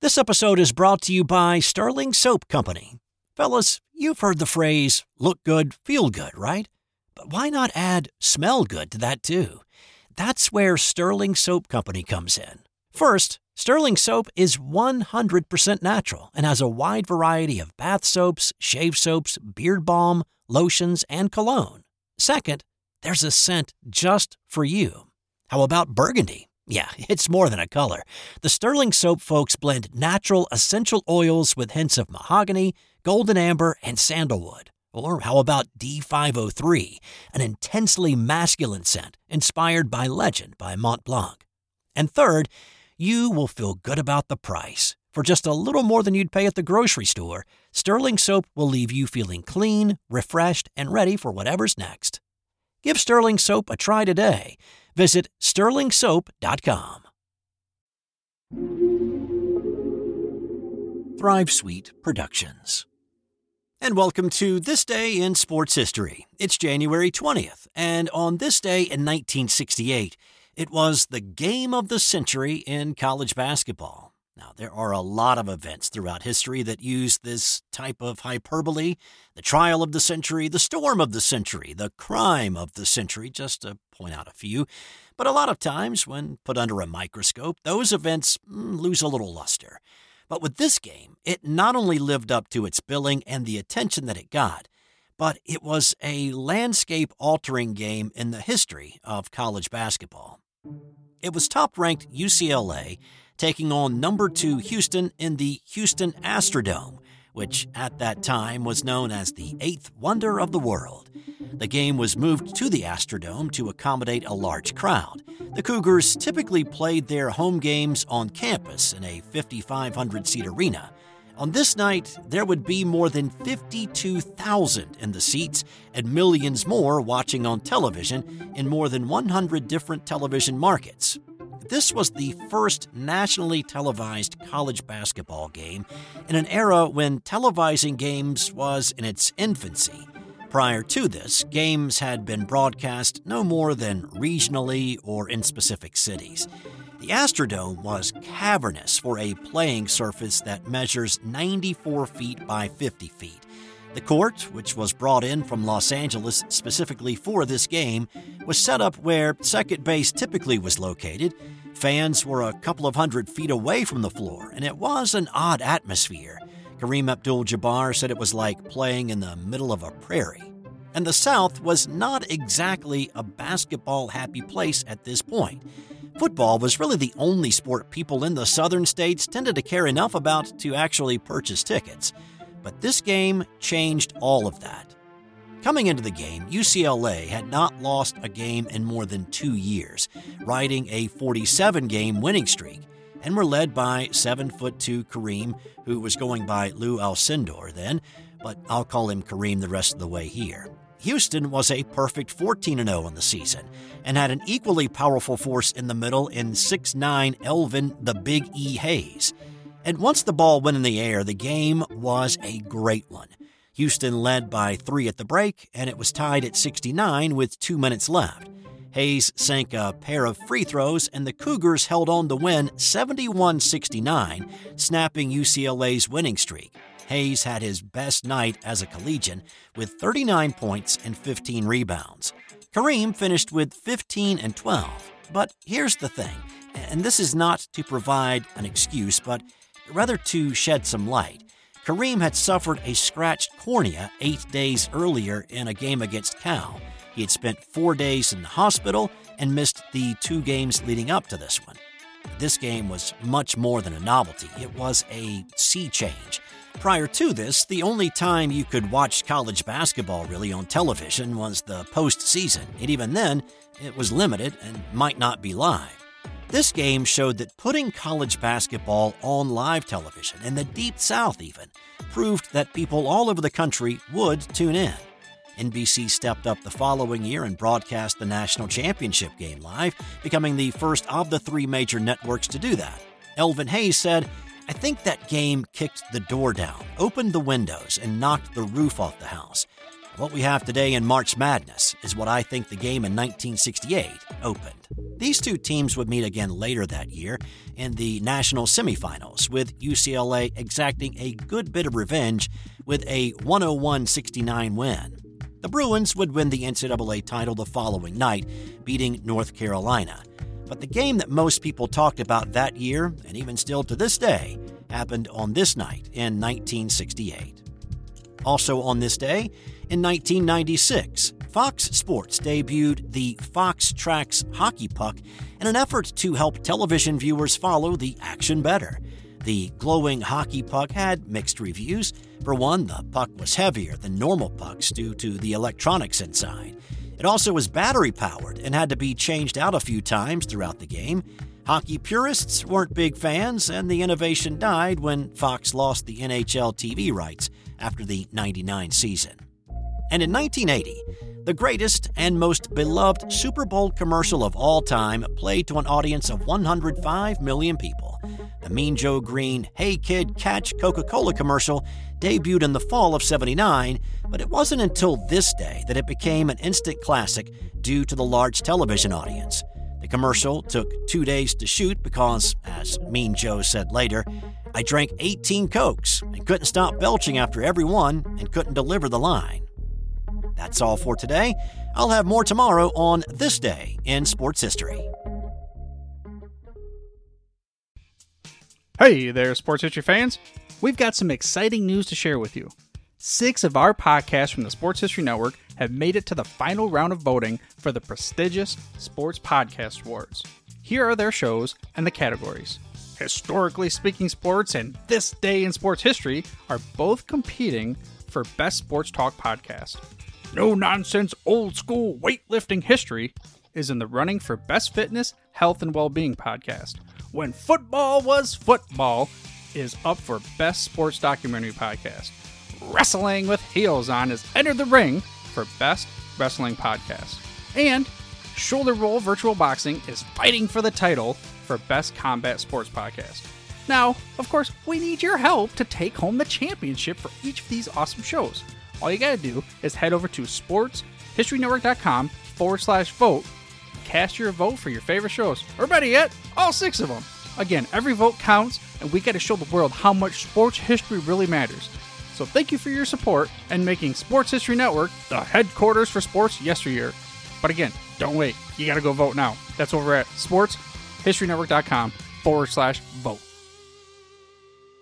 This episode is brought to you by Sterling Soap Company. Fellas, you've heard the phrase, look good, feel good, right? But why not add smell good to that too? That's where Sterling Soap Company comes in. First, Sterling Soap is 100% natural and has a wide variety of bath soaps, shave soaps, beard balm, lotions, and cologne. Second, there's a scent just for you. How about burgundy? Yeah, it's more than a color. The Sterling Soap folks blend natural essential oils with hints of mahogany, golden amber, and sandalwood. Or how about D503, an intensely masculine scent inspired by Legend by Mont Blanc. And third, you will feel good about the price. For just a little more than you'd pay at the grocery store, Sterling Soap will leave you feeling clean, refreshed, and ready for whatever's next. Give Sterling Soap a try today. Visit sterlingsoap.com. Thrive Suite Productions. And welcome to This Day in Sports History. It's January 20th, and on this day in 1968, it was the game of the century in college basketball. Now, there are a lot of events throughout history that use this type of hyperbole. The trial of the century, the storm of the century, the crime of the century, just to point out a few. But a lot of times, when put under a microscope, those events lose a little luster. But with this game, it not only lived up to its billing and the attention that it got, but it was a landscape-altering game in the history of college basketball. It was top-ranked UCLA taking on number 2 Houston in the Houston Astrodome, which at that time was known as the 8th wonder of the world. The game was moved to the Astrodome to accommodate a large crowd. The Cougars typically played their home games on campus in a 5,500-seat arena. On this night, there would be more than 52,000 in the seats and millions more watching on television in more than 100 different television markets. This was the first nationally televised college basketball game in an era when televising games was in its infancy. Prior to this, games had been broadcast no more than regionally or in specific cities. The Astrodome was cavernous for a playing surface that measures 94 feet by 50 feet. The court, which was brought in from Los Angeles specifically for this game, was set up where second base typically was located. Fans were a couple of hundred feet away from the floor, and it was an odd atmosphere. Kareem Abdul-Jabbar said it was like playing in the middle of a prairie. And the South was not exactly a basketball-happy place at this point. Football was really the only sport people in the southern states tended to care enough about to actually purchase tickets. But this game changed all of that. Coming into the game, UCLA had not lost a game in more than 2 years, riding a 47-game winning streak, and were led by 7'2" Kareem, who was going by Lou Alcindor then, but I'll call him Kareem the rest of the way here. Houston was a perfect 14-0 in the season, and had an equally powerful force in the middle in 6'9" Elvin the Big E Hayes. And once the ball went in the air, the game was a great one. Houston led by 3 at the break, and it was tied at 69 with 2 minutes left. Hayes sank a pair of free throws, and the Cougars held on to win 71-69, snapping UCLA's winning streak. Hayes had his best night as a collegian with 39 points and 15 rebounds. Kareem finished with 15 and 12. But here's the thing, and this is not to provide an excuse, but rather to shed some light. Kareem had suffered a scratched cornea 8 days earlier in a game against Cal. He had spent 4 days in the hospital and missed the 2 games leading up to this one. This game was much more than a novelty. It was a sea change. Prior to this, the only time you could watch college basketball really on television was the postseason, and even then, it was limited and might not be live. This game showed that putting college basketball on live television, in the Deep South even, proved that people all over the country would tune in. NBC stepped up the following year and broadcast the national championship game live, becoming the first of the 3 major networks to do that. Elvin Hayes said, "I think that game kicked the door down, opened the windows, and knocked the roof off the house. What we have today in March Madness is what I think the game in 1968 opened. These two teams would meet again later that year in the national semifinals, with UCLA exacting a good bit of revenge with a 101-69 win. The Bruins would win the NCAA title the following night, beating North Carolina. But the game that most people talked about that year, and even still to this day, happened on this night in 1968. Also on this day, in 1996, Fox Sports debuted the Fox Tracks hockey puck in an effort to help television viewers follow the action better. The glowing hockey puck had mixed reviews. For one, the puck was heavier than normal pucks due to the electronics inside. It also was battery-powered and had to be changed out a few times throughout the game. Hockey purists weren't big fans, and the innovation died when Fox lost the NHL TV rights after the '99 season. And in 1980, the greatest and most beloved Super Bowl commercial of all time played to an audience of 105 million people. The Mean Joe Green "Hey Kid, Catch Coca-Cola" commercial debuted in the fall of '79, but it wasn't until this day that it became an instant classic due to the large television audience. The commercial took 2 days to shoot because, as Mean Joe said later, "I drank 18 Cokes and couldn't stop belching after every one and couldn't deliver the line." That's all for today. I'll have more tomorrow on This Day in Sports History. Hey there, sports history fans. We've got some exciting news to share with you. 6 of our podcasts from the Sports History Network have made it to the final round of voting for the prestigious Sports Podcast Awards. Here are their shows and the categories. Historically Speaking Sports and This Day in Sports History are both competing for Best Sports Talk Podcast. No Nonsense Old School Weightlifting History is in the running for Best Fitness, Health, and Wellbeing Podcast. When Football Was Football is up for Best Sports Documentary Podcast. Wrestling with Heels On has entered the ring for Best Wrestling Podcast. And Shoulder Roll Virtual Boxing is fighting for the title for Best Combat Sports Podcast. Now, of course, we need your help to take home the championship for each of these awesome shows. All you gotta do is head over to sportshistorynetwork.com/vote. Cast your vote for your favorite shows, or better yet, all 6 of them. Again, every vote counts, and we gotta show the world how much sports history really matters. So thank you for your support and making Sports History Network the headquarters for sports yesteryear. But again, don't wait. You gotta go vote now. That's over at sportshistorynetwork.com/vote.